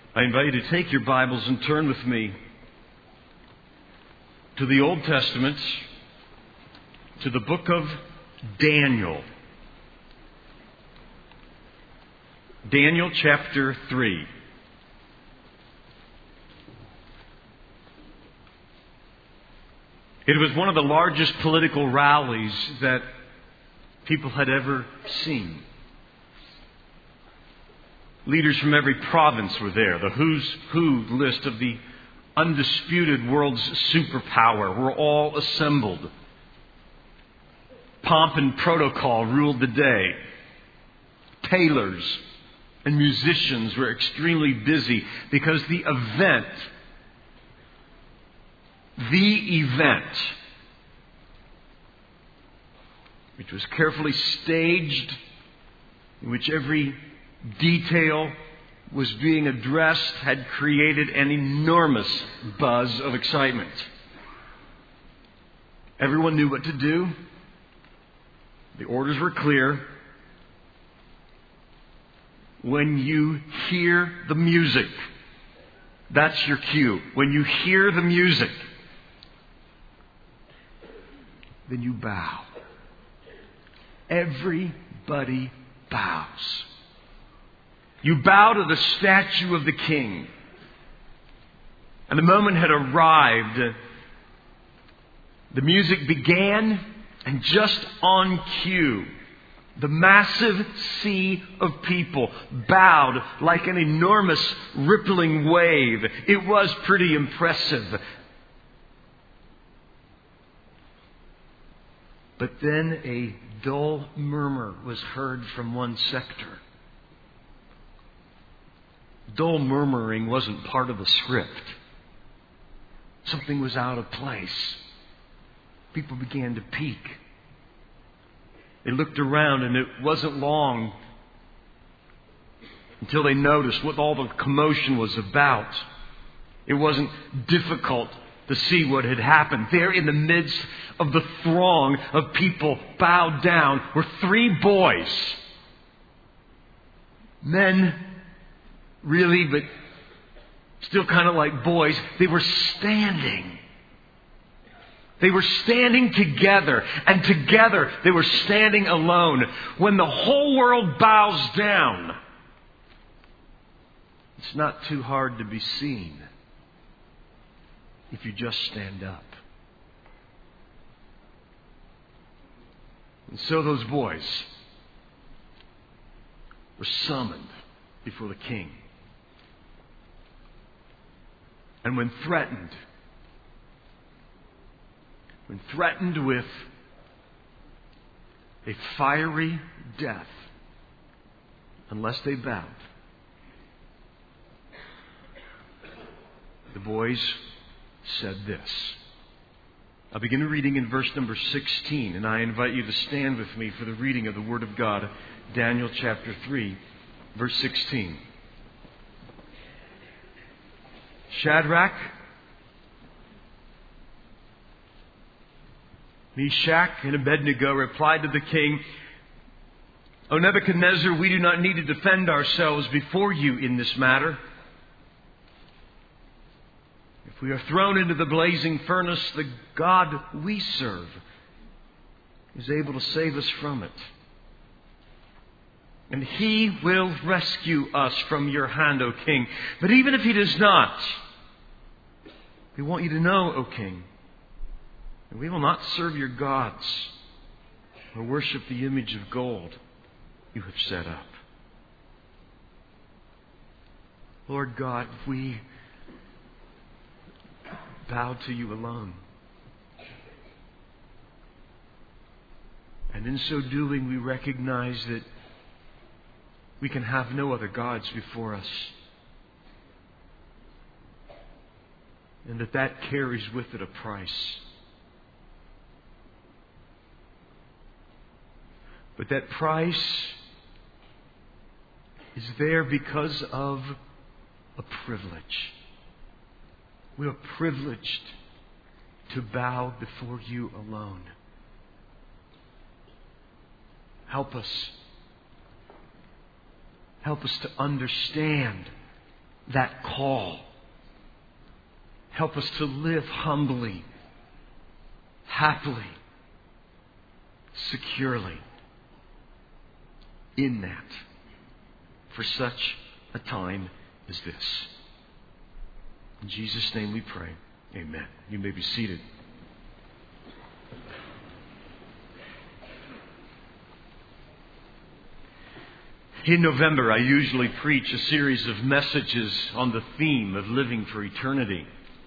I invite you to take your Bibles and turn with me to the Old Testament, to the book of Daniel. Daniel chapter 3. It was one of the largest political rallies that people had ever seen. Leaders from every province were there. The who's who list of the undisputed world's superpower were all assembled. Pomp and protocol ruled the day. Tailors and musicians were extremely busy because the event, which was carefully staged, in which every detail was being addressed, had created an enormous buzz of excitement. Everyone knew what to do. The orders were clear. When you hear the music, that's your cue. When you hear the music, then you bow. Everybody bows. You bow to the statue of the king. And the moment had arrived. The music began, and just on cue, the massive sea of people bowed like an enormous rippling wave. It was pretty impressive. But then a dull murmur was heard from one sector. Dull murmuring wasn't part of the script. Something was out of place. People began to peek. They looked around, and it wasn't long until they noticed what all the commotion was about. It wasn't difficult to see what had happened. There in the midst of the throng of people bowed down were three boys. Men, really, but still kind of like boys. They were standing. They were standing together, and together they were standing alone. When the whole world bows down, it's not too hard to be seen if you just stand up. And so those boys were summoned before the king. And when threatened with a fiery death unless they bowed, the boys said this. I'll begin reading in verse number 16, and I invite you to stand with me for the reading of the Word of God, Daniel chapter 3, verse 16. Shadrach, Meshach, and Abednego replied to the king, O Nebuchadnezzar, we do not need to defend ourselves before you in this matter. If we are thrown into the blazing furnace, the God we serve is able to save us from it. And He will rescue us from your hand, O king. But even if He does not, we want you to know, O king, that we will not serve your gods or worship the image of gold you have set up. Lord God, we bow to you alone. And in so doing, we recognize that we can have no other gods before us. And that carries with it a price. But that price is there because of a privilege. We are privileged to bow before you alone. Help us to understand that call. Help us to live humbly, happily, securely in that for such a time as this. In Jesus' name we pray. Amen. You may be seated. In November, I usually preach a series of messages on the theme of living for eternity.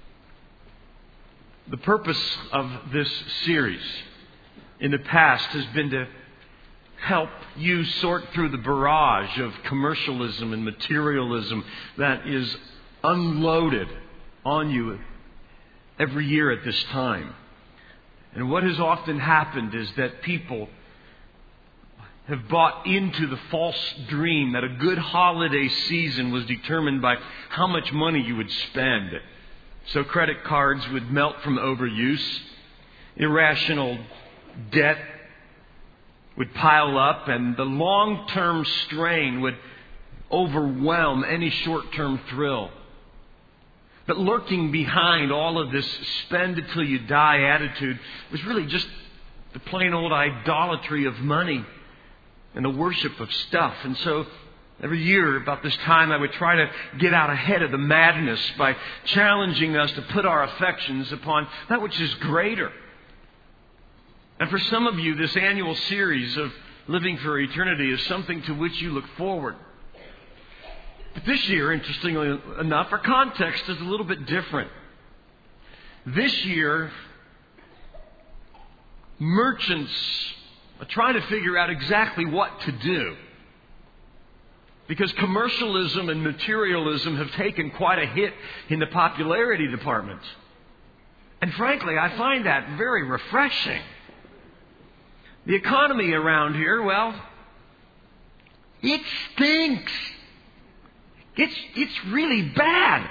The purpose of this series in the past has been to help you sort through the barrage of commercialism and materialism that is unloaded on you every year at this time. And what has often happened is that people have bought into the false dream that a good holiday season was determined by how much money you would spend. So credit cards would melt from overuse. Irrational debt would pile up, and the long-term strain would overwhelm any short-term thrill. But lurking behind all of this spend until you die attitude was really just the plain old idolatry of money and the worship of stuff. And so every year about this time I would try to get out ahead of the madness by challenging us to put our affections upon that which is greater. And for some of you, this annual series of Living for Eternity is something to which you look forward. But this year, interestingly enough, our context is a little bit different. This year, merchants are trying to figure out exactly what to do. Because commercialism and materialism have taken quite a hit in the popularity department. And frankly, I find that very refreshing. The economy around here, well, it stinks. It's really bad.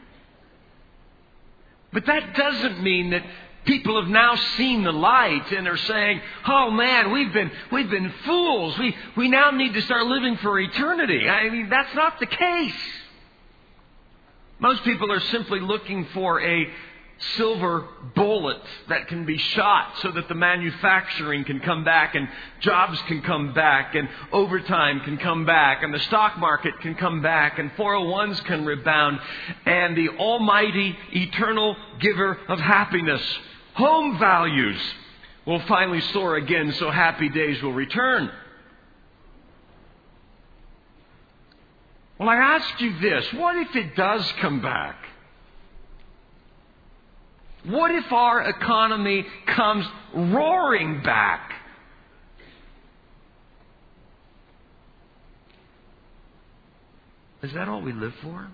But that doesn't mean that people have now seen the light and are saying, "Oh man, we've been fools. We now need to start living for eternity." I mean, that's not the case. Most people are simply looking for a silver bullet that can be shot so that the manufacturing can come back and jobs can come back and overtime can come back and the stock market can come back and 401s can rebound and the almighty eternal giver of happiness, home values, will finally soar again so happy days will return. Well, I ask you this, what if it does come back? What if our economy comes roaring back? Is that all we live for?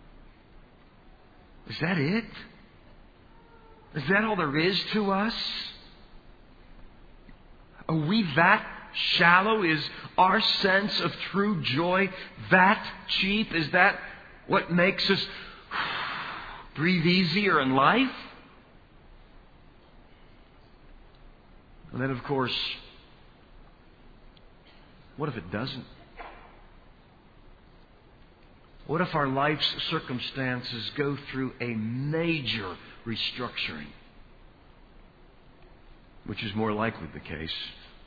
Is that it? Is that all there is to us? Are we that shallow? Is our sense of true joy that cheap? Is that what makes us breathe easier in life? And then, of course, what if it doesn't? What if our life's circumstances go through a major restructuring? Which is more likely the case.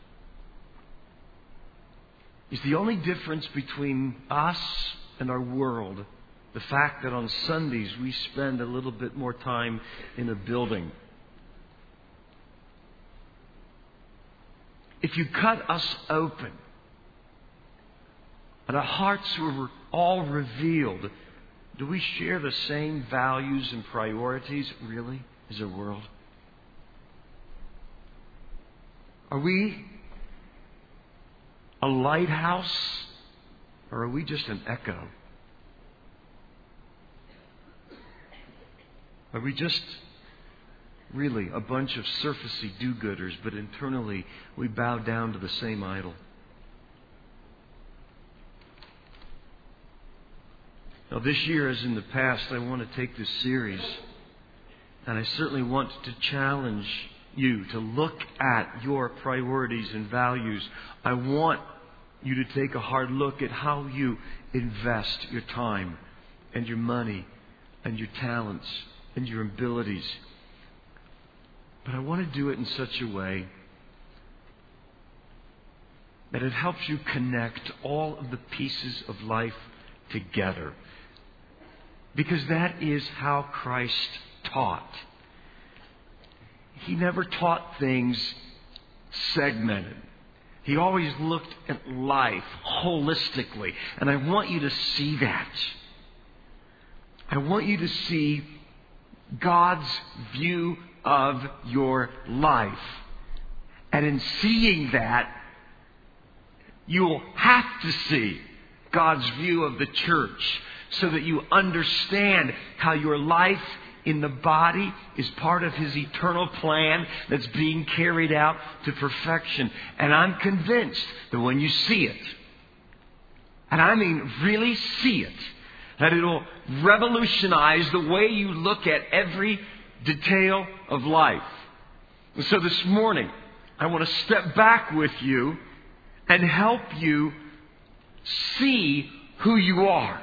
Is the only difference between us and our world the fact that on Sundays we spend a little bit more time in a building? If you cut us open and our hearts were all revealed, do we share the same values and priorities, really, as a world? Are we a lighthouse, or are we just an echo? Are we just really a bunch of surfacey do-gooders, but internally we bow down to the same idol? Now, this year, as in the past, I want to take this series, and I certainly want to challenge you to look at your priorities and values. I want you to take a hard look at how you invest your time and your money and your talents and your abilities. But I want to do it in such a way that it helps you connect all of the pieces of life together. Because that is how Christ taught. He never taught things segmented. He always looked at life holistically. And I want you to see that. I want you to see God's view of your life. And in seeing that, you'll have to see God's view of the church so that you understand how your life in the body is part of His eternal plan that's being carried out to perfection. And I'm convinced that when you see it, and I mean really see it, that it'll revolutionize the way you look at every detail of life. And so this morning, I want to step back with you and help you see who you are.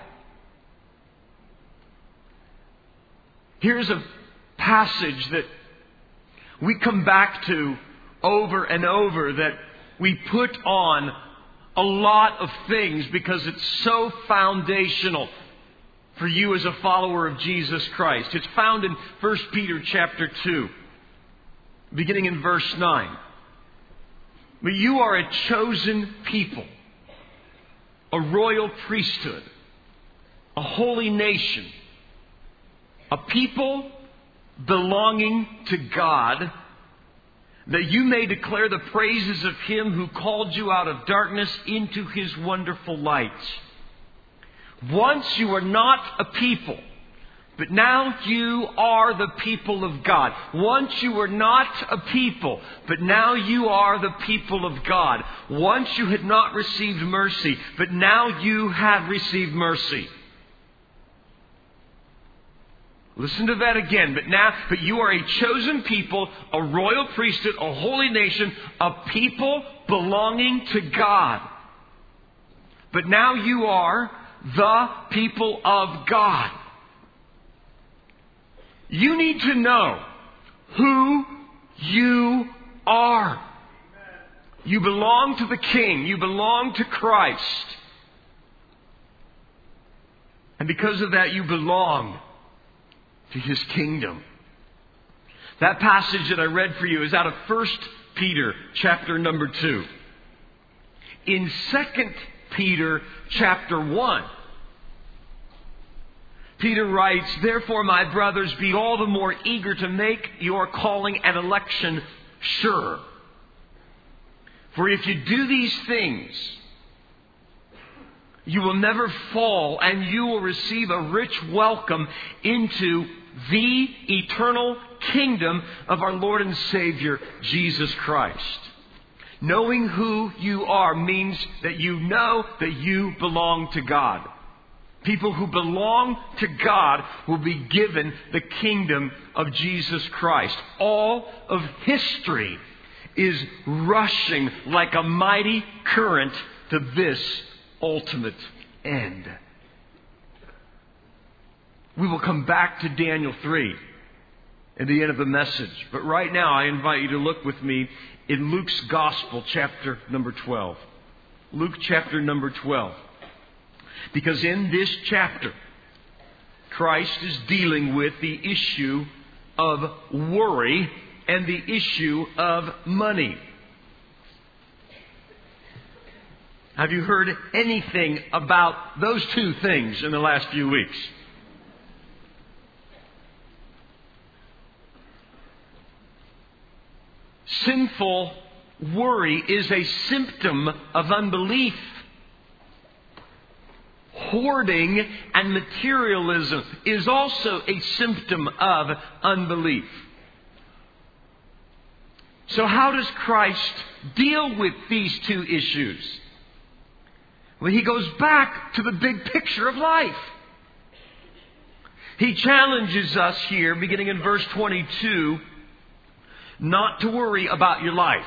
Here's a passage that we come back to over and over, that we put on a lot of things because it's so foundational for you as a follower of Jesus Christ. It's found in 1 Peter chapter 2, beginning in verse 9. But you are a chosen people, a royal priesthood, a holy nation, a people belonging to God, that you may declare the praises of Him who called you out of darkness into His wonderful light. Once you were not a people, but now you are the people of God. Once you were not a people, but now you are the people of God. Once you had not received mercy, but now you have received mercy. Listen to that again. But you are a chosen people, a royal priesthood, a holy nation, a people belonging to God. But now you are the people of God. You need to know who you are. You belong to the King. You belong to Christ. And because of that, you belong to His kingdom. That passage that I read for you is out of 1 Peter chapter number 2. In 2 Peter chapter 1, Peter writes, "Therefore, my brothers, be all the more eager to make your calling and election sure. For if you do these things, you will never fall, and you will receive a rich welcome into the eternal kingdom of our Lord and Savior, Jesus Christ." Knowing who you are means that you know that you belong to God. People who belong to God will be given the kingdom of Jesus Christ. All of history is rushing like a mighty current to this ultimate end. We will come back to Daniel 3 at the end of the message. But right now, I invite you to look with me in Luke's Gospel, chapter number 12. Luke chapter number 12. Because in this chapter, Christ is dealing with the issue of worry and the issue of money. Have you heard anything about those two things in the last few weeks? Sinful worry is a symptom of unbelief. Hoarding and materialism is also a symptom of unbelief. So how does Christ deal with these two issues? Well, He goes back to the big picture of life. He challenges us here, beginning in verse 22, not to worry about your life.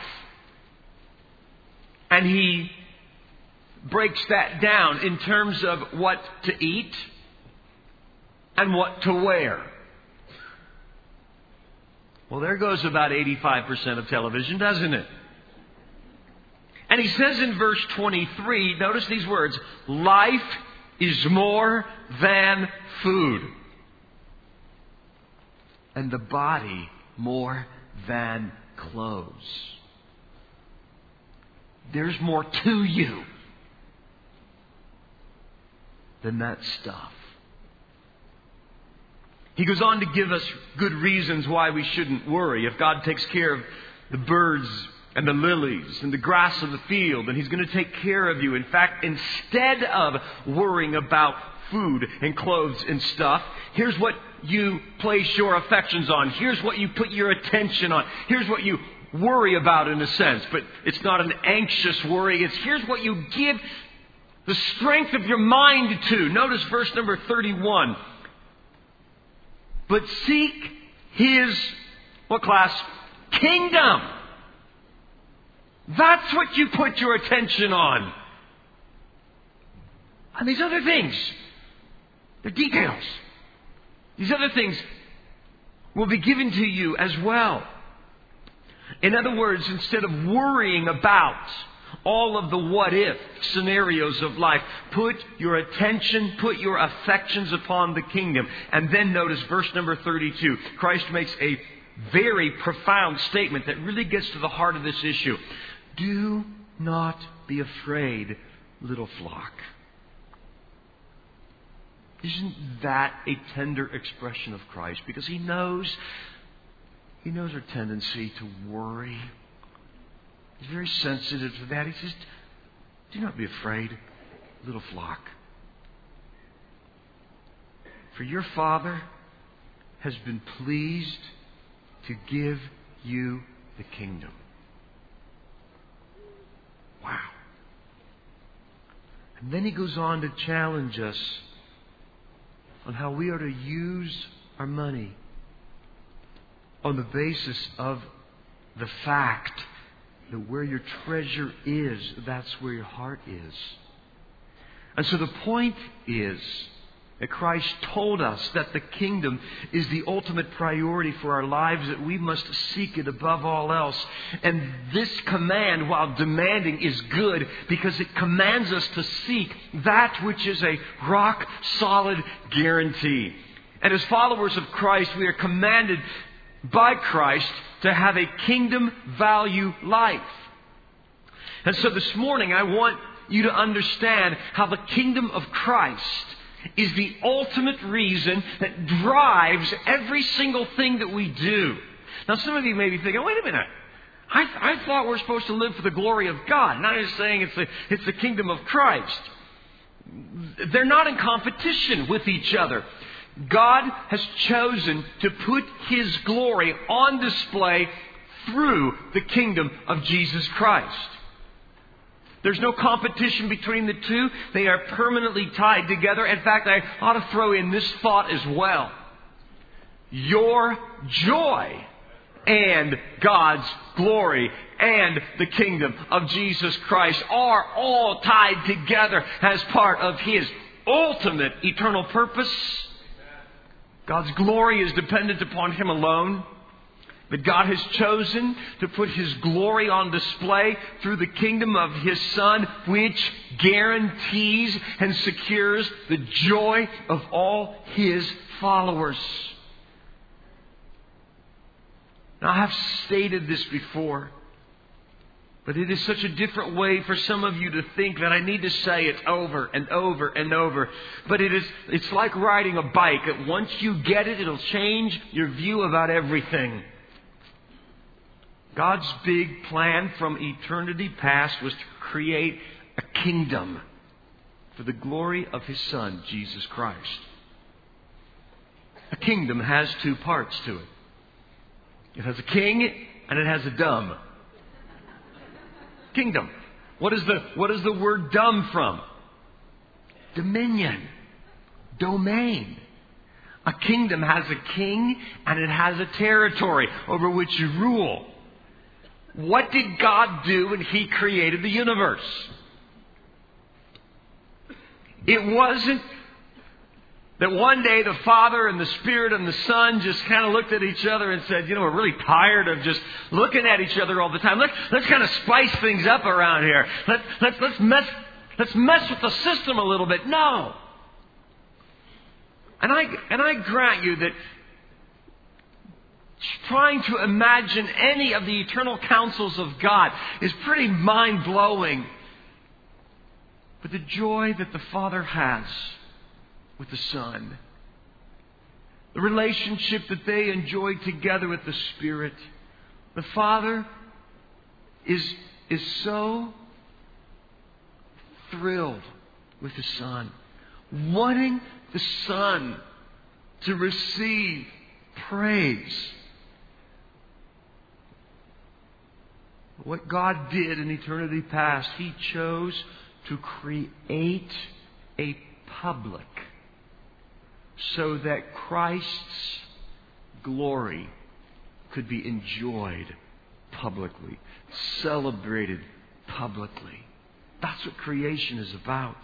And He breaks that down in terms of what to eat, and what to wear. Well, there goes about 85% of television, doesn't it? And he says in verse 23, notice these words, life is more than food, and the body more than clothes. There's more to you than that stuff. He goes on to give us good reasons why we shouldn't worry. If God takes care of the birds and the lilies and the grass of the field, then He's going to take care of you. In fact, instead of worrying about food and clothes and stuff, here's what you place your affections on. Here's what you put your attention on. Here's what you worry about, in a sense. But it's not an anxious worry. It's here's what you give the strength of your mind to. Notice verse number 31. But seek His, what class? Kingdom. That's what you put your attention on. And these other things, they're details. These other things will be given to you as well. In other words, instead of worrying about all of the what-if scenarios of life, put your attention, put your affections upon the kingdom. And then notice verse number 32. Christ makes a very profound statement that really gets to the heart of this issue. Do not be afraid, little flock. Isn't that a tender expression of Christ? Because He knows our tendency to worry. He's very sensitive to that. He says, do not be afraid, little flock. For your Father has been pleased to give you the kingdom. Wow. And then He goes on to challenge us on how we are to use our money on the basis of the fact that where your treasure is, that's where your heart is. And so the point is that Christ told us that the kingdom is the ultimate priority for our lives, that we must seek it above all else. And this command, while demanding, is good because it commands us to seek that which is a rock-solid guarantee. And as followers of Christ, we are commanded by Christ to have a kingdom value life. And so this morning I want you to understand how the kingdom of Christ is the ultimate reason that drives every single thing that we do. Now some of you may be thinking, wait a minute, I thought we're supposed to live for the glory of God. And I'm just saying it's the kingdom of Christ. They're not in competition with each other. God has chosen to put His glory on display through the kingdom of Jesus Christ. There's no competition between the two. They are permanently tied together. In fact, I ought to throw in this thought as well. Your joy and God's glory and the kingdom of Jesus Christ are all tied together as part of His ultimate eternal purpose. God's glory is dependent upon Him alone. But God has chosen to put His glory on display through the kingdom of His Son, which guarantees and secures the joy of all His followers. Now, I have stated this before, but it is such a different way for some of you to think that I need to say it over and over and over. But it's like riding a bike. That once you get it, it'll change your view about everything. God's big plan from eternity past was to create a kingdom for the glory of His Son, Jesus Christ. A kingdom has two parts to it. It has a king and it has a dumb. Kingdom. What is the word dumb from? Dominion. Domain. A kingdom has a king and it has a territory over which you rule. What did God do when He created the universe? It wasn't That one day the Father and the Spirit and the Son just kind of looked at each other and said, we're really tired of just looking at each other all the time. Let's kind of spice things up around here. Let's mess with the system a little bit. No. And I grant you that trying to imagine any of the eternal counsels of God is pretty mind-blowing. But the joy that the Father has with the Son, the relationship that they enjoy together with the Spirit, the Father is so thrilled with the Son, wanting the Son to receive praise. What God did in eternity past, He chose to create a public so that Christ's glory could be enjoyed publicly, celebrated publicly. That's what creation is about.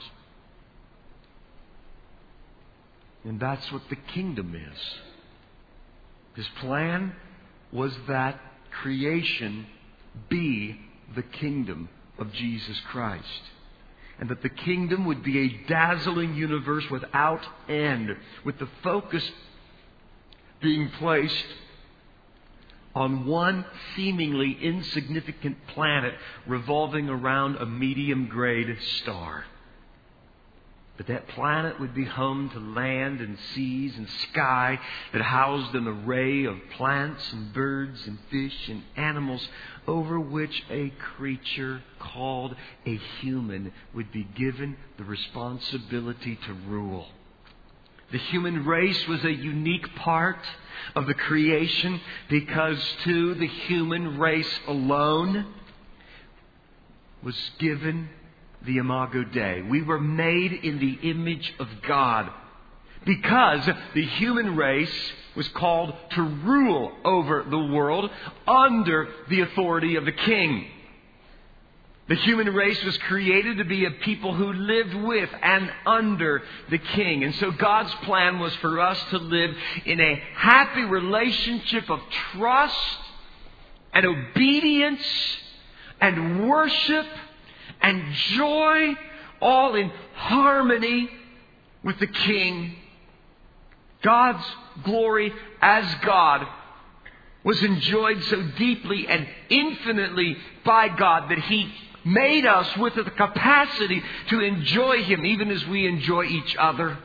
And that's what the kingdom is. His plan was that creation be the kingdom of Jesus Christ. And that the kingdom would be a dazzling universe without end, with the focus being placed on one seemingly insignificant planet revolving around a medium-grade star. But that planet would be home to land and seas and sky that housed an array of plants and birds and fish and animals over which a creature called a human would be given the responsibility to rule. The human race was a unique part of the creation because to the human race alone was given the Imago Dei. We were made in the image of God because the human race was called to rule over the world under the authority of the king. The human race was created to be a people who lived with and under the king. And so God's plan was for us to live in a happy relationship of trust and obedience and worship and joy, all in harmony with the King. God's glory as God was enjoyed so deeply and infinitely by God that He made us with the capacity to enjoy Him even as we enjoy each other.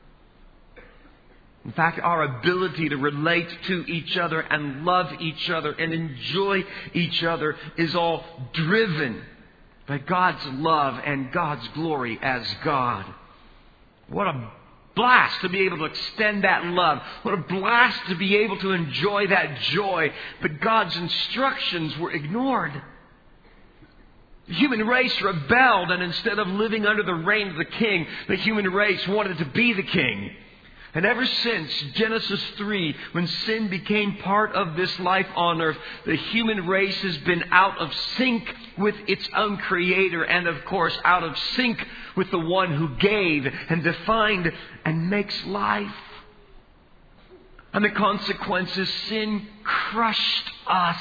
In fact, our ability to relate to each other and love each other and enjoy each other is all driven by God's love and God's glory as God. What a blast to be able to extend that love. What a blast to be able to enjoy that joy. But God's instructions were ignored. The human race rebelled, and instead of living under the reign of the king, the human race wanted to be the king. And ever since Genesis 3, when sin became part of this life on earth, the human race has been out of sync with its own Creator and, of course, out of sync with the one who gave and defined and makes life. And the consequences, sin crushed us.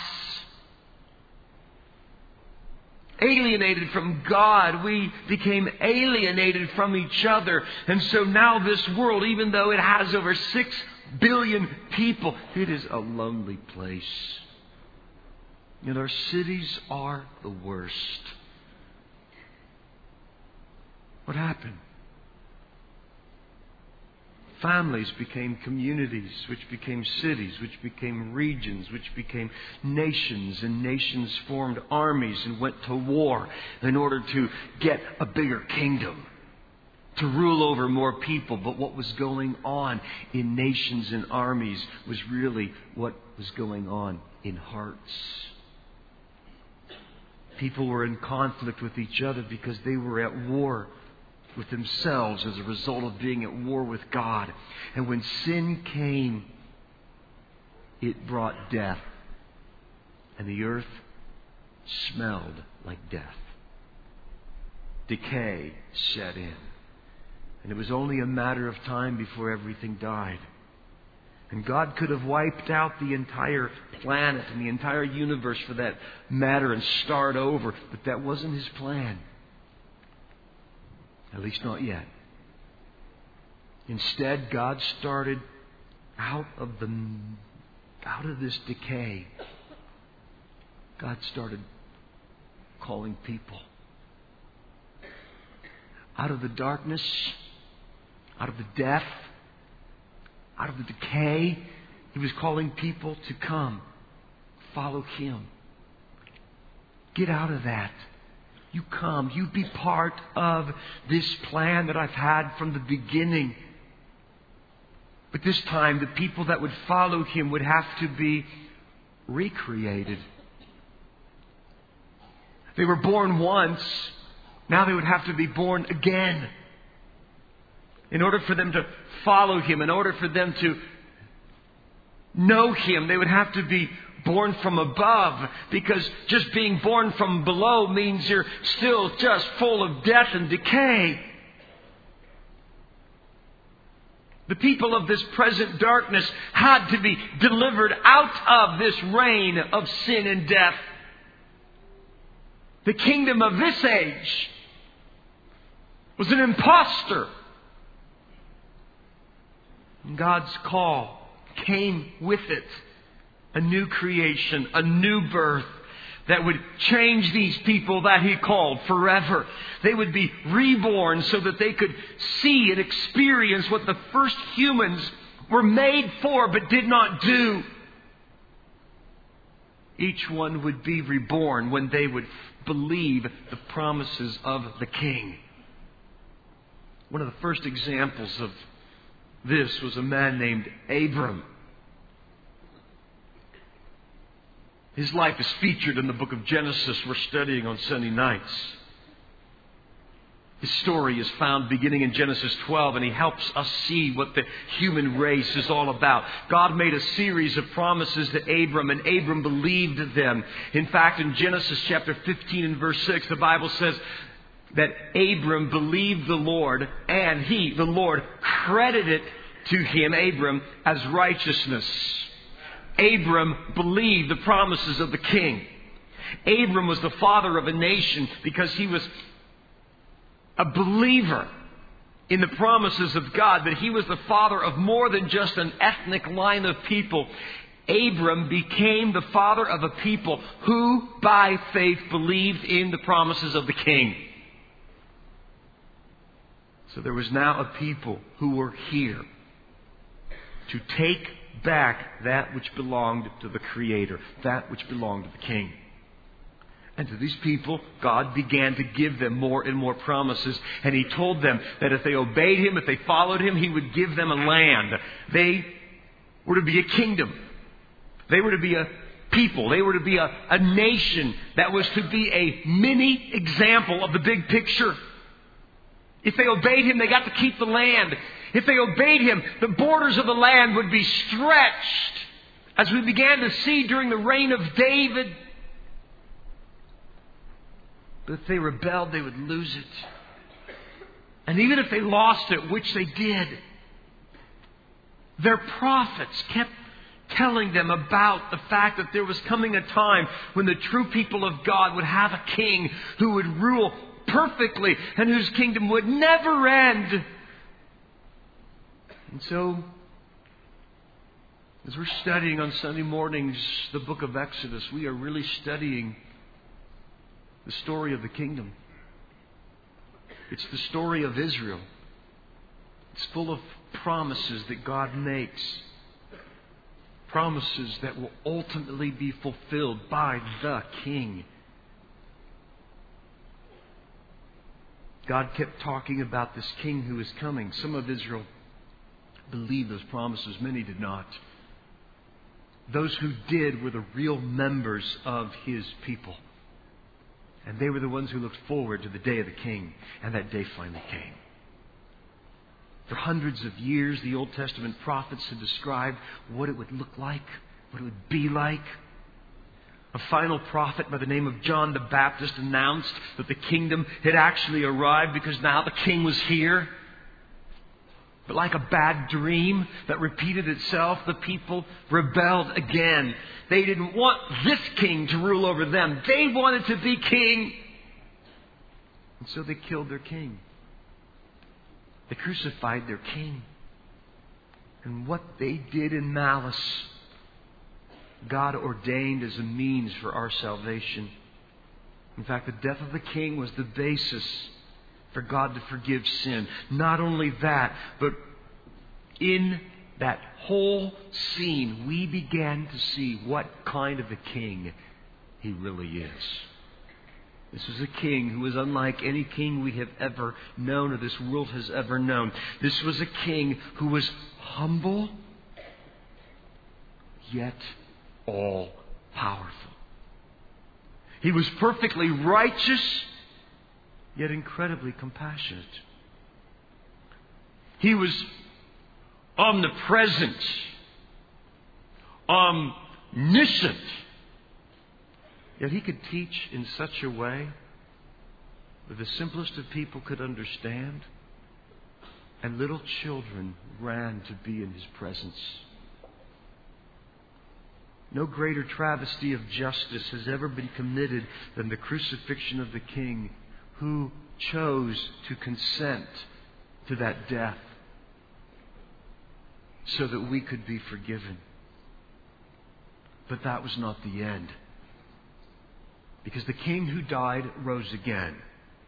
Alienated from God, we became alienated from each other. And so now this world, even though it has over 6 billion people, it is a lonely place. And our cities are the worst. What happened? Families became communities, which became cities, which became regions, which became nations, and nations formed armies and went to war in order to get a bigger kingdom, to rule over more people. But what was going on in nations and armies was really what was going on in hearts. People were in conflict with each other because they were at war with themselves as a result of being at war with God. And when sin came, it brought death. And the earth smelled like death. Decay set in. And it was only a matter of time before everything died. And God could have wiped out the entire planet and the entire universe for that matter and start over. But that wasn't His plan. At least not yet. Instead, God started out of this decay. God started calling people. Out of the darkness, out of the death, out of the decay, He was calling people to come, follow Him. Get out of that. You come. You be part of this plan that I've had from the beginning. But this time, the people that would follow Him would have to be recreated. They were born once. Now they would have to be born again. In order for them to follow Him, in order for them to know Him, they would have to be born from above. Because just being born from below means you're still just full of death and decay. The people of this present darkness had to be delivered out of this reign of sin and death. The kingdom of this age was an imposter. And God's call came with it a new creation, a new birth that would change these people that He called forever. They would be reborn so that they could see and experience what the first humans were made for but did not do. Each one would be reborn when they would believe the promises of the King. One of the first examples of this was a man named Abram. His life is featured in the book of Genesis we're studying on Sunday nights. His story is found beginning in Genesis 12, and he helps us see what the human race is all about. God made a series of promises to Abram, and Abram believed them. In fact, in Genesis chapter 15 and verse 6, the Bible says that Abram believed the Lord, and He, the Lord, credited to him, Abram, as righteousness. Abram believed the promises of the King. Abram was the father of a nation because he was a believer in the promises of God, but he was the father of more than just an ethnic line of people. Abram became the father of a people who, by faith, believed in the promises of the King. So there was now a people who were here to take back that which belonged to the Creator, that which belonged to the King. And to these people, God began to give them more and more promises. And He told them that if they obeyed Him, if they followed Him, He would give them a land. They were to be a kingdom. They were to be a people. They were to be a nation that was to be a mini example of the big picture. If they obeyed Him, they got to keep the land. If they obeyed Him, the borders of the land would be stretched. As we began to see during the reign of David. But if they rebelled, they would lose it. And even if they lost it, which they did, their prophets kept telling them about the fact that there was coming a time when the true people of God would have a king who would rule perfectly and whose kingdom would never end. And so, as we're studying on Sunday mornings the book of Exodus, we are really studying the story of the kingdom. It's the story of Israel. It's full of promises that God makes. Promises that will ultimately be fulfilled by the King. God kept talking about this King who is coming. Some of Israel believed those promises. Many did not. Those who did were the real members of His people. And they were the ones who looked forward to the day of the King. And that day finally came. For hundreds of years, the Old Testament prophets had described what it would look like, what it would be like. A final prophet by the name of John the Baptist announced that the kingdom had actually arrived because now the King was here. But like a bad dream that repeated itself, the people rebelled again. They didn't want this king to rule over them. They wanted to be king. And so they killed their king. They crucified their king. And what they did in malice, God ordained as a means for our salvation. In fact, the death of the king was the basis for God to forgive sin. Not only that, but in that whole scene, we began to see what kind of a king He really is. This was a king who was unlike any king we have ever known or this world has ever known. This was a king who was humble, yet all powerful. He was perfectly righteous, yet incredibly compassionate. He was omnipresent, omniscient, yet He could teach in such a way that the simplest of people could understand, and little children ran to be in His presence. No greater travesty of justice has ever been committed than the crucifixion of the King who chose to consent to that death so that we could be forgiven. But that was not the end. Because the King who died rose again.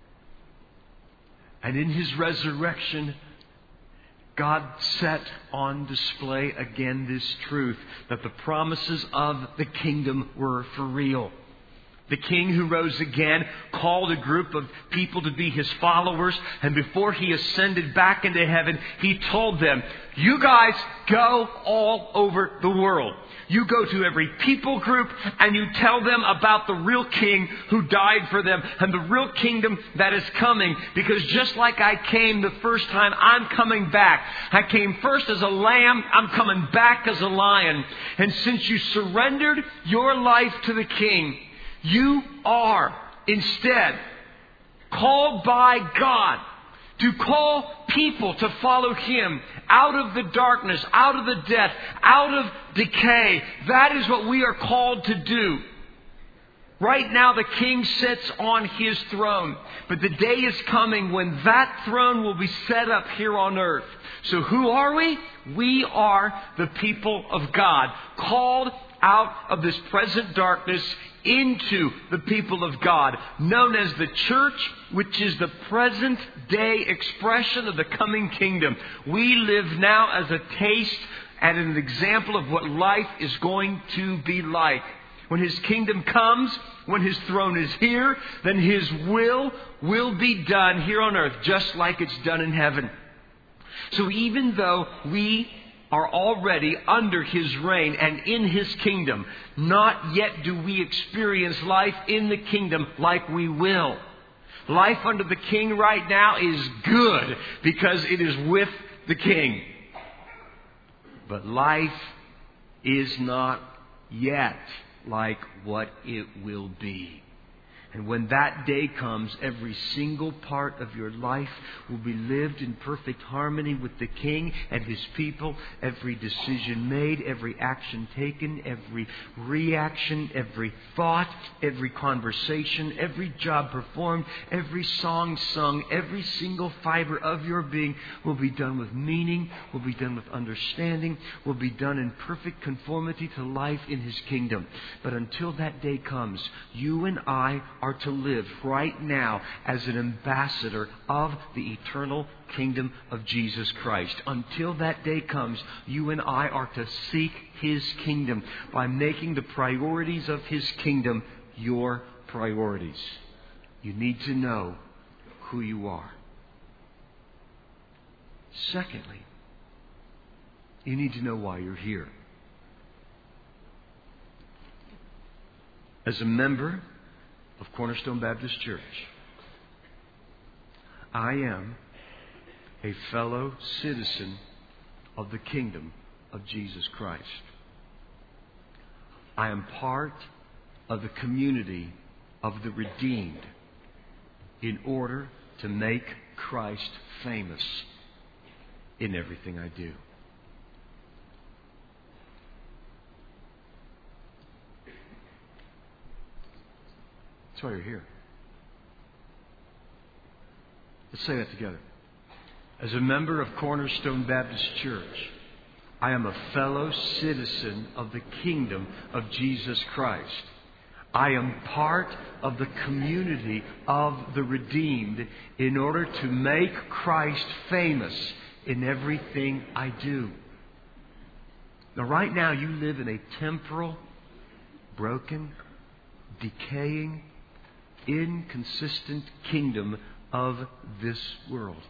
And in His resurrection, God set on display again this truth, that the promises of the kingdom were for real. The King who rose again called a group of people to be His followers, and before He ascended back into heaven, He told them, you guys go all over the world. You go to every people group and you tell them about the real King who died for them and the real kingdom that is coming. Because just like I came the first time, I'm coming back. I came first as a lamb. I'm coming back as a lion. And since you surrendered your life to the King, you are instead called by God to call people to follow Him out of the darkness, out of the death, out of decay. That is what we are called to do. Right now the King sits on His throne. But the day is coming when that throne will be set up here on earth. So who are we? We are the people of God, called out of this present darkness into the people of God, known as the church, which is the present day expression of the coming kingdom. We live now as a taste and an example of what life is going to be like. When His kingdom comes, when His throne is here, then His will be done here on earth, just like it's done in heaven. So even though we are already under His reign and in His kingdom, not yet do we experience life in the kingdom like we will. Life under the King right now is good because it is with the King. But life is not yet like what it will be. And when that day comes, every single part of your life will be lived in perfect harmony with the King and His people. Every decision made, every action taken, every reaction, every thought, every conversation, every job performed, every song sung, every single fiber of your being will be done with meaning, will be done with understanding, will be done in perfect conformity to life in His kingdom. But until that day comes, you and I are to live right now as an ambassador of the eternal kingdom of Jesus Christ. Until that day comes, you and I are to seek His kingdom by making the priorities of His kingdom your priorities. You need to know who you are. Secondly, you need to know why you're here. As a member of Cornerstone Baptist Church, I am a fellow citizen of the kingdom of Jesus Christ. I am part of the community of the redeemed in order to make Christ famous in everything I do. That's why you're here. Let's say that together. As a member of Cornerstone Baptist Church, I am a fellow citizen of the kingdom of Jesus Christ. I am part of the community of the redeemed in order to make Christ famous in everything I do. Now, right now, you live in a temporal, broken, decaying, inconsistent kingdom of this world.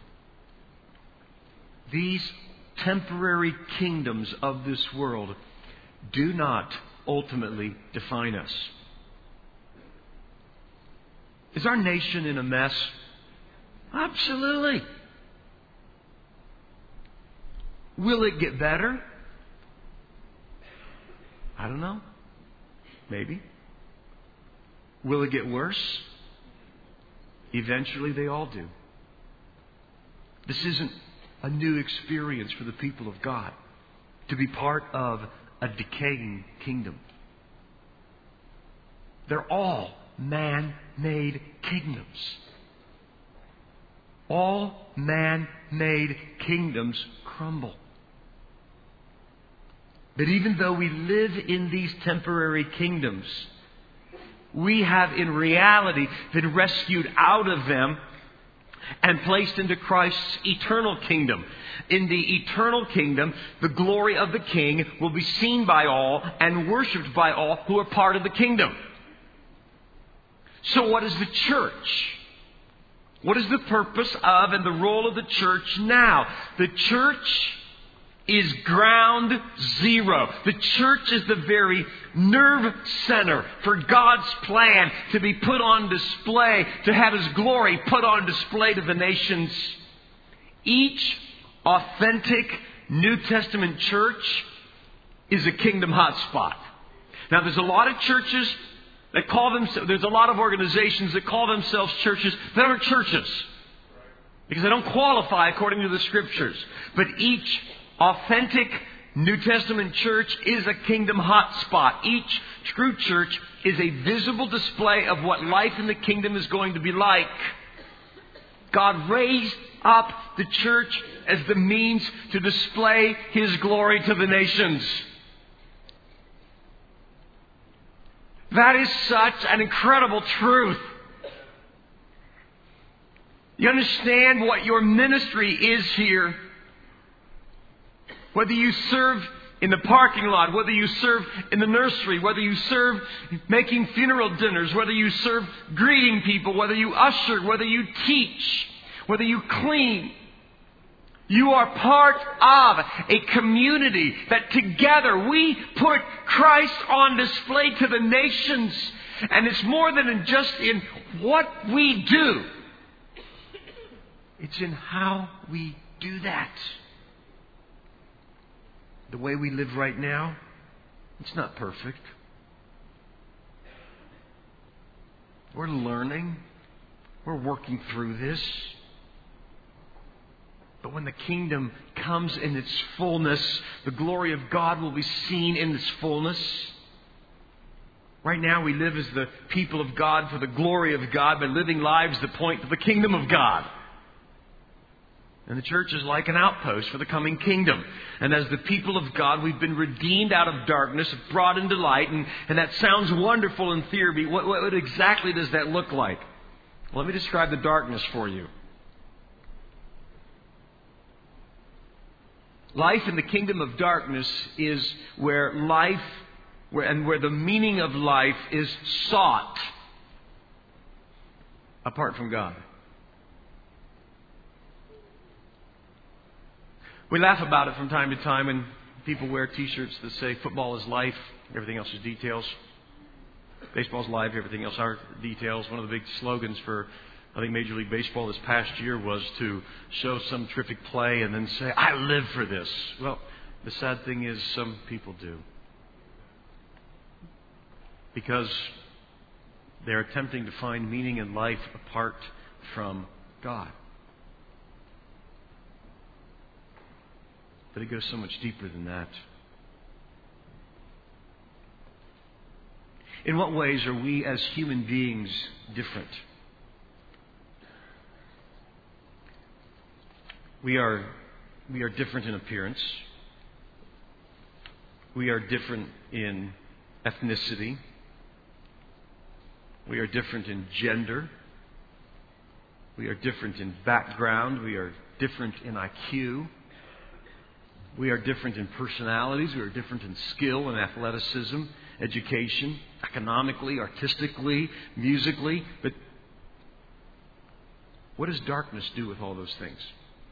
These temporary kingdoms of this world do not ultimately define us. Is our nation in a mess? Absolutely. Will it get better? I don't know. Maybe. Will it get worse? Eventually they all do. This isn't a new experience for the people of God to be part of a decaying kingdom. They're all man-made kingdoms. All man-made kingdoms crumble. But even though we live in these temporary kingdoms, we have in reality been rescued out of them and placed into Christ's eternal kingdom. In the eternal kingdom, the glory of the King will be seen by all and worshipped by all who are part of the kingdom. So what is the church? What is the purpose of and the role of the church now? The church is ground zero. The church is the very nerve center for God's plan to be put on display, to have His glory put on display to the nations. Each authentic New Testament church is a kingdom hotspot. Now, there's a lot of churches that call themselves, there's a lot of organizations that call themselves churches that aren't churches because they don't qualify according to the Scriptures. But each authentic New Testament church is a kingdom hotspot. Each true church is a visible display of what life in the kingdom is going to be like. God raised up the church as the means to display His glory to the nations. That is such an incredible truth. You understand what your ministry is here. Whether you serve in the parking lot, whether you serve in the nursery, whether you serve making funeral dinners, whether you serve greeting people, whether you usher, whether you teach, whether you clean. You are part of a community that together we put Christ on display to the nations. And it's more than just in what we do. It's in how we do that. The way we live right now, it's not perfect. We're learning. We're working through this. But when the kingdom comes in its fullness, the glory of God will be seen in its fullness. Right now we live as the people of God for the glory of God by living lives that point to the kingdom of God. And the church is like an outpost for the coming kingdom. And as the people of God, we've been redeemed out of darkness, brought into light. And that sounds wonderful in theory. What exactly does that look like? Well, let me describe the darkness for you. Life in the kingdom of darkness is where the meaning of life is sought apart from God. We laugh about it from time to time, and people wear T-shirts that say football is life, everything else is details. Baseball is life, everything else are details. One of the big slogans for, I think, Major League Baseball this past year was to show some terrific play and then say, I live for this. Well, the sad thing is some people do. Because they're attempting to find meaning in life apart from God. But it goes so much deeper than that. In what ways are we as human beings different? We are different in appearance. We are different in ethnicity. We are different in gender. We are different in background. We are different in IQ. We are different in personalities. We are different in skill and athleticism, education, economically, artistically, musically. But what does darkness do with all those things?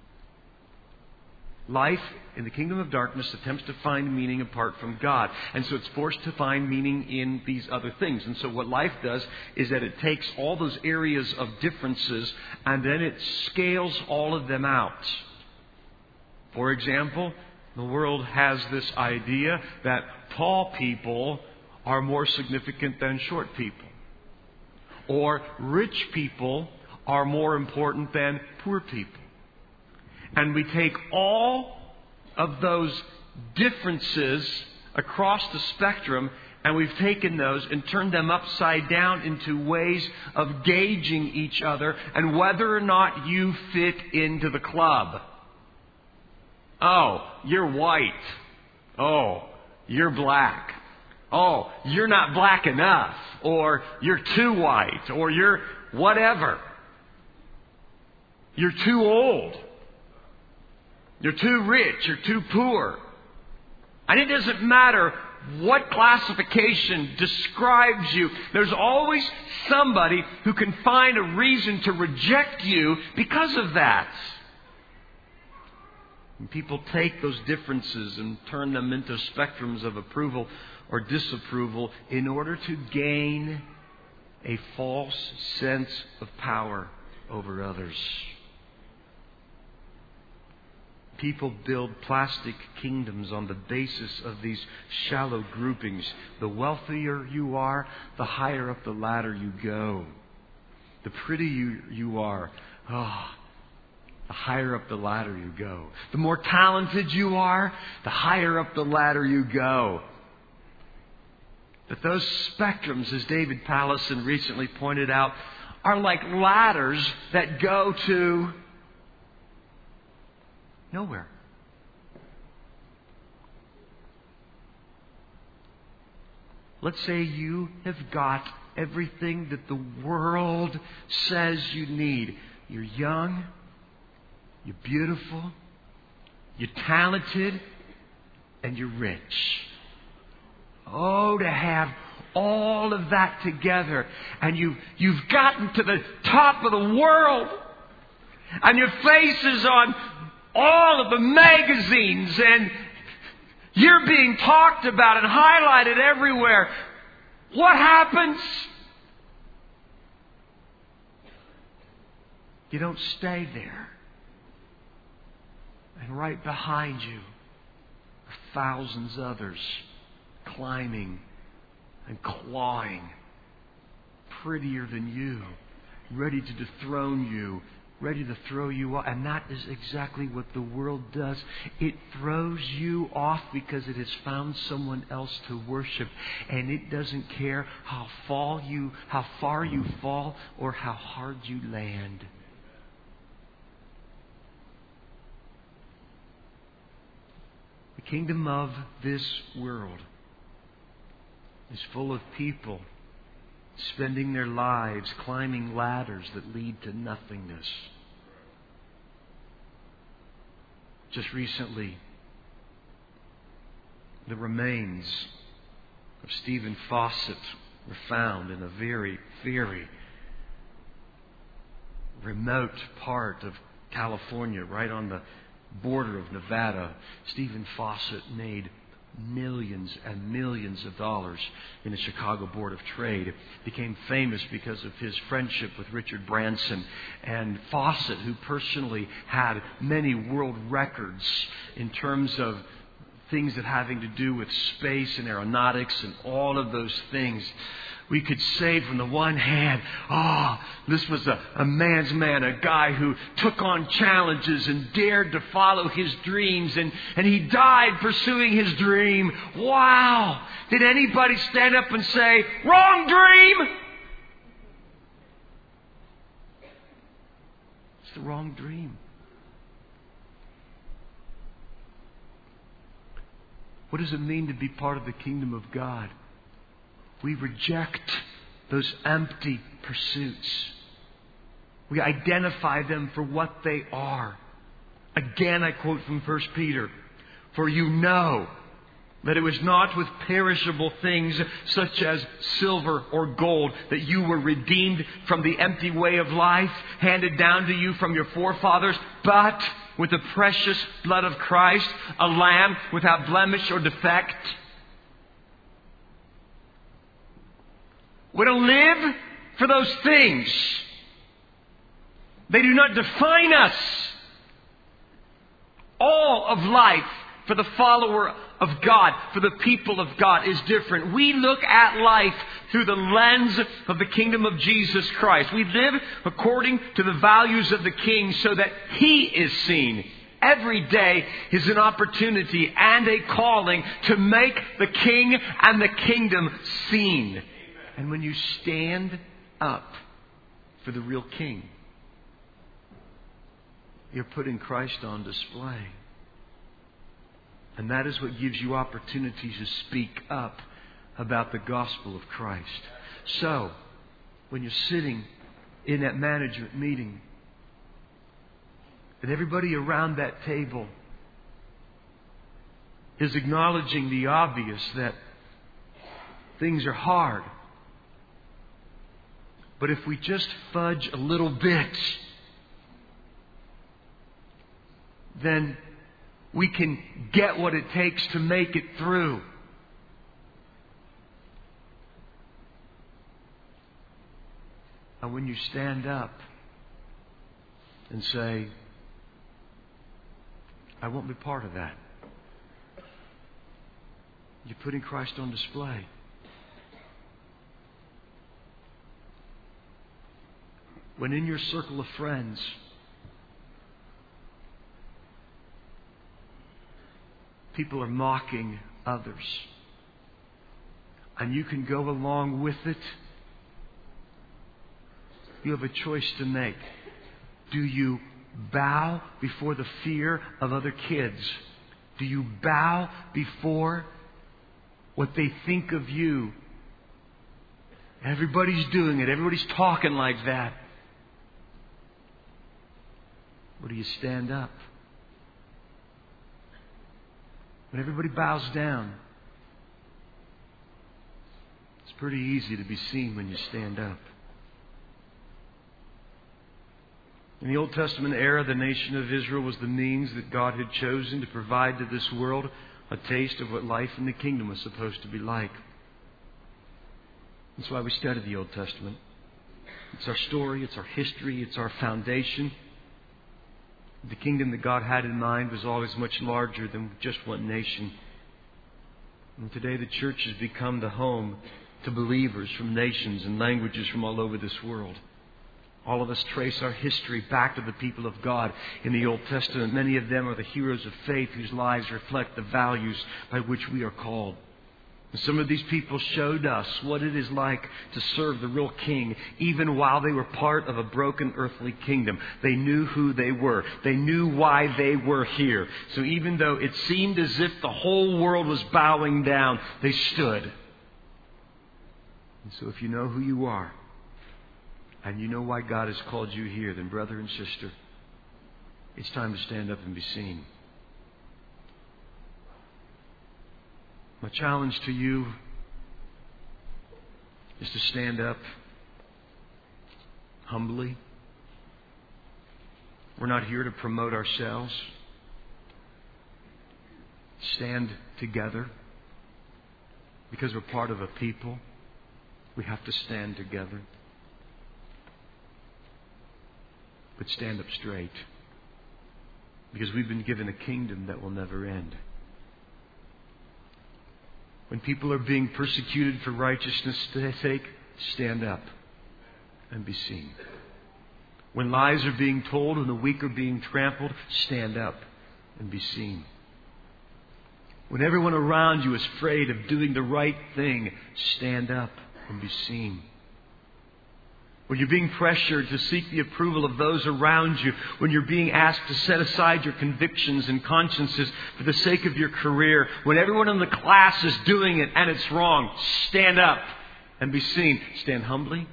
Life in the kingdom of darkness attempts to find meaning apart from God. And so it's forced to find meaning in these other things. And so what life does is that it takes all those areas of differences and then it scales all of them out. For example, the world has this idea that tall people are more significant than short people. Or rich people are more important than poor people. And we take all of those differences across the spectrum and we've taken those and turned them upside down into ways of gauging each other and whether or not you fit into the club. Oh, you're white. Oh, you're black. Oh, you're not black enough. Or you're too white. Or you're whatever. You're too old. You're too rich, you're too poor. And it doesn't matter what classification describes you. There's always somebody who can find a reason to reject you because of that. And people take those differences and turn them into spectrums of approval or disapproval in order to gain a false sense of power over others. People build plastic kingdoms on the basis of these shallow groupings. The wealthier you are, the higher up the ladder you go. The prettier you are, the higher up the ladder you go. The more talented you are, the higher up the ladder you go. But those spectrums, as David Pallison recently pointed out, are like ladders that go to nowhere. Let's say you have got everything that the world says you need. You're young, you're beautiful, you're talented, and you're rich. Oh, to have all of that together. And you've gotten to the top of the world. And your face is on all of the magazines and you're being talked about and highlighted everywhere. What happens? You don't stay there. And right behind you are thousands others climbing and clawing, prettier than you, ready to dethrone you, ready to throw you off. And that is exactly what the world does. It throws you off because it has found someone else to worship. And it doesn't care how far you fall or how hard you land. The kingdom of this world is full of people spending their lives climbing ladders that lead to nothingness. Just recently, the remains of Stephen Fawcett were found in a very, very remote part of California, right on the border of Nevada. Stephen Fawcett made millions and millions of dollars in the Chicago Board of Trade. Became famous because of his friendship with Richard Branson. And Fawcett, who personally had many world records in terms of things that having to do with space and aeronautics and all of those things. We could say from the one hand, this was a man's man, a guy who took on challenges and dared to follow his dreams, and he died pursuing his dream. Wow! Did anybody stand up and say, wrong dream? It's the wrong dream. What does it mean to be part of the kingdom of God? We reject those empty pursuits. We identify them for what they are. Again, I quote from 1 Peter. For you know that it was not with perishable things such as silver or gold that you were redeemed from the empty way of life handed down to you from your forefathers, but with the precious blood of Christ, a lamb without blemish or defect. We don't live for those things. They do not define us. All of life for the follower of God, for the people of God, is different. We look at life through the lens of the kingdom of Jesus Christ. We live according to the values of the King so that He is seen. Every day is an opportunity and a calling to make the King and the kingdom seen. And when you stand up for the real King, you're putting Christ on display. And that is what gives you opportunity to speak up about the gospel of Christ. So, when you're sitting in that management meeting, and everybody around that table is acknowledging the obvious that things are hard. But if we just fudge a little bit, then we can get what it takes to make it through. And when you stand up and say, I won't be part of that, you're putting Christ on display. When in your circle of friends, people are mocking others, and you can go along with it, you have a choice to make. Do you bow before the fear of other kids? Do you bow before what they think of you? Everybody's doing it. Everybody's talking like that. Or do you stand up? When everybody bows down, it's pretty easy to be seen when you stand up. In the Old Testament era, the nation of Israel was the means that God had chosen to provide to this world a taste of what life in the kingdom was supposed to be like. That's why we study the Old Testament. It's our story, it's our history, it's our foundation. The kingdom that God had in mind was always much larger than just one nation. And today the church has become the home to believers from nations and languages from all over this world. All of us trace our history back to the people of God in the Old Testament. Many of them are the heroes of faith whose lives reflect the values by which we are called. And some of these people showed us what it is like to serve the real King, even while they were part of a broken earthly kingdom. They knew who they were. They knew why they were here. So even though it seemed as if the whole world was bowing down, they stood. And so if you know who you are, and you know why God has called you here, then brother and sister, it's time to stand up and be seen. My challenge to you is to stand up humbly. We're not here to promote ourselves. Stand together. Because we're part of a people, we have to stand together. But stand up straight. Because we've been given a kingdom that will never end. When people are being persecuted for righteousness' sake, stand up and be seen. When lies are being told and the weak are being trampled, stand up and be seen. When everyone around you is afraid of doing the right thing, stand up and be seen. When you're being pressured to seek the approval of those around you, when you're being asked to set aside your convictions and consciences for the sake of your career, when everyone in the class is doing it and it's wrong, stand up and be seen. Stand humbly.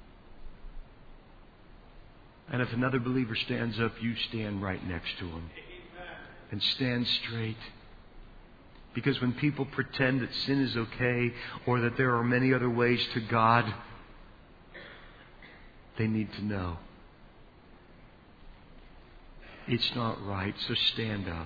And if another believer stands up, you stand right next to him. And stand straight. Because when people pretend that sin is okay or that there are many other ways to God, they need to know it's not right. So stand up.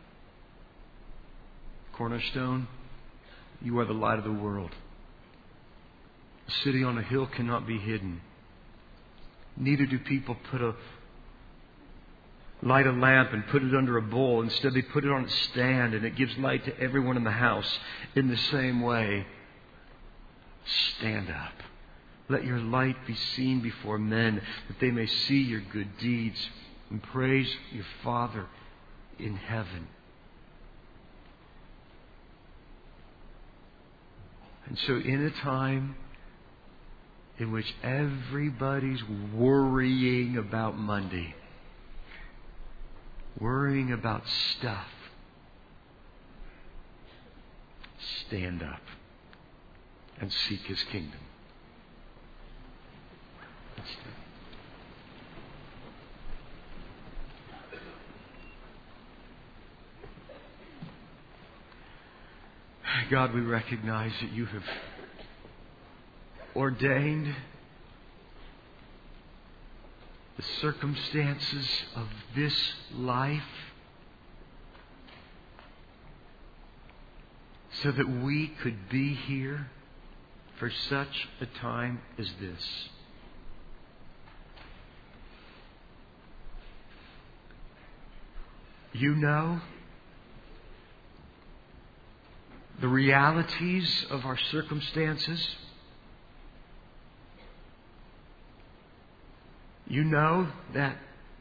Cornerstone, you are the light of the world. A city on a hill cannot be hidden. Neither do people light a lamp and put it under a bowl. Instead, they put it on a stand, and it gives light to everyone in the house. In the same way, stand up. Let your light be seen before men, that they may see your good deeds and praise your Father in heaven. And so in a time in which everybody's worrying about Monday, worrying about stuff, stand up and seek His kingdom. Let's do it. God, we recognize that You have ordained the circumstances of this life so that we could be here for such a time as this. You know the realities of our circumstances. You know that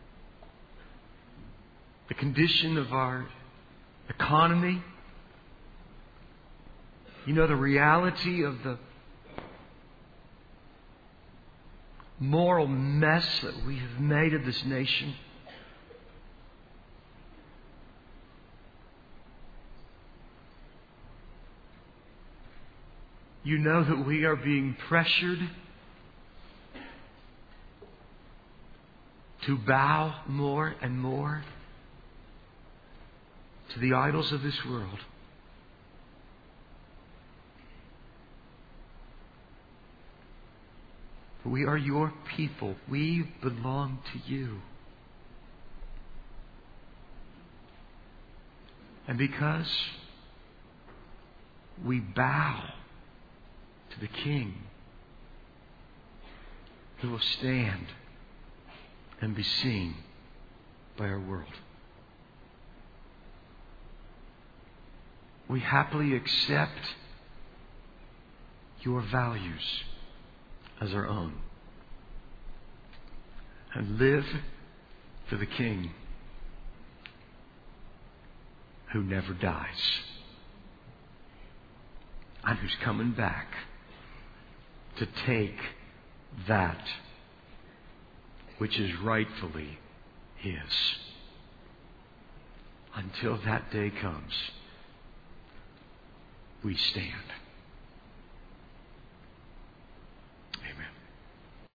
the condition of our economy. You know the reality of the moral mess that we have made of this nation. You know that we are being pressured to bow more and more to the idols of this world. We are Your people. We belong to You. And because we bow to the King who will stand and be seen by our world, we happily accept Your values as our own and live for the King who never dies and who's coming back to take that which is rightfully His. Until that day comes, we stand.